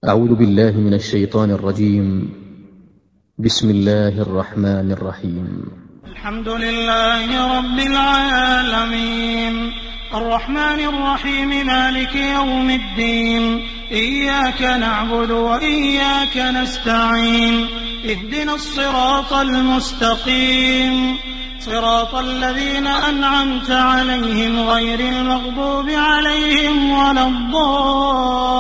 أعوذ بالله من الشيطان الرجيم. بسم الله الرحمن الرحيم. الحمد لله رب العالمين الرحمن الرحيم مالك يوم الدين إياك نعبد وإياك نستعين اهدنا الصراط المستقيم صراط الذين أنعمت عليهم غير المغضوب عليهم ولا الضالين